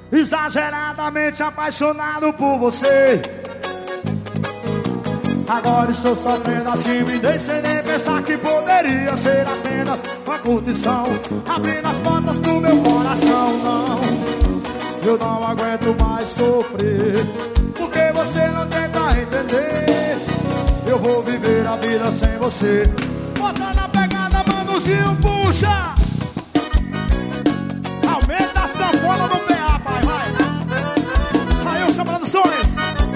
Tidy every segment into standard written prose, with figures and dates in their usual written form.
exageradamente apaixonado por você. Agora estou sofrendo assim, me deixei nem pensar que poderia ser apenas uma curtição, abrindo as portas do meu coração. Não, eu não aguento mais sofrer, porque você não tenta entender. Eu vou viver a vida sem você. Bota na pegada, Manuzinho, puxa! Aumenta a sanfona no PA, pai, vai! Railson Produções!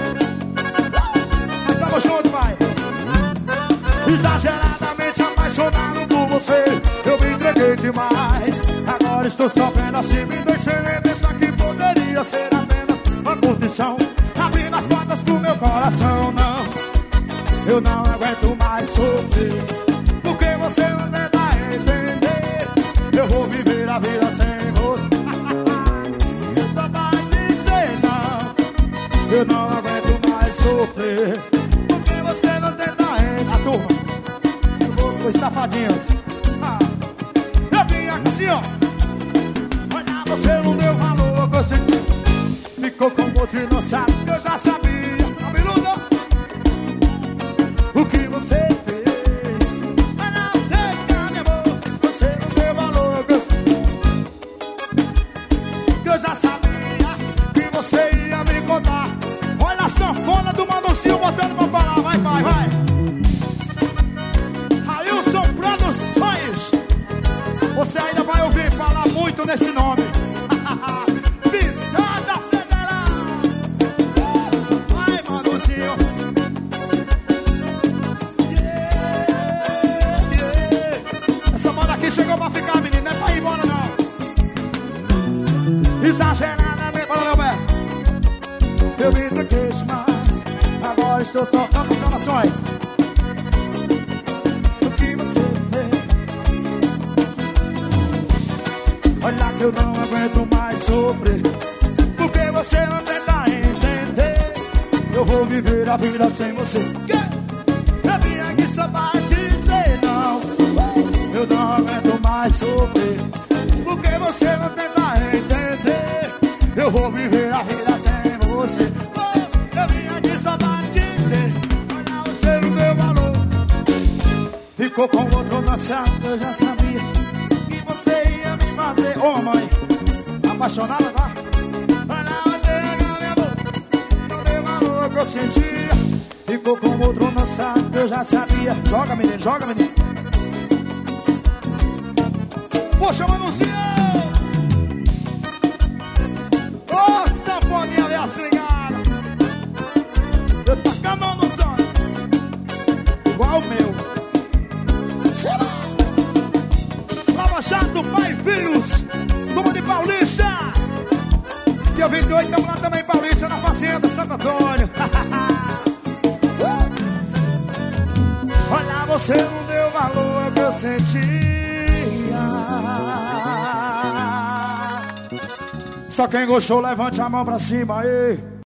Tamo junto, vai! Exageradamente apaixonado por você, eu me entreguei demais. Agora estou sofrendo assim, me deixei nem pensar que poderia ser apenas uma curtição, abrindo as portas do meu coração. Não, eu não aguento mais sofrer, porque você não tenta entender. Eu vou viver a vida sem você. Só vai dizer não, eu não aguento mais sofrer, porque você não tenta entender. A turma, eu vou com os safadinhos. Eu vim aqui assim, ó. Olha, você não deu valor, você ficou com outro e não sabe que eu já sabia. Cabeludo, o que você fez, mas não sei que me amor. Você não deu valor, que eu já sabia que você ia me contar. Olha a sanfona do Manuzinho botando pra falar. Vai, vai, vai. Railson Produções. Você ainda vai ouvir falar muito nesse nome. Pisada Federal. Vai, Manuzinho. Essa moda aqui chegou pra ficar, menino. Não é pra ir embora, não. Exageradamente, fala, Leoberto. Eu me troquei demais. Agora estou só com as exclamações. O que você fez? Olha que eu não aguento mais sofrer, porque você não tenta entender. Eu vou viver a vida sem você. Eu vim aqui só pra dizer não. Eu não aguento mais sofrer, porque você não tenta entender. Eu vou viver a vida sem você. Eu vim aqui só pra dizer, olha, você não deu valor, ficou com outro dançado. Eu já sabia que você ia me fazer. Ô, mãe, apaixonada, tá? Olha, você não me amor, não deu valor que eu sentia. Ficou com outro dançado. Eu já sabia. Joga, menino, joga, menino. Poxa, Manuzinho! Ô, sanfoninha, velha cigana! Eu tô com a mão no som, igual o meu. Lava Jato, pai e filhos, turma de Paulista. Dia 28, estamos lá também em Paulista, na Fazenda Santo Antônio. Olha, você não deu valor que eu sentia. Só quem gostou, levante a mão pra cima aí.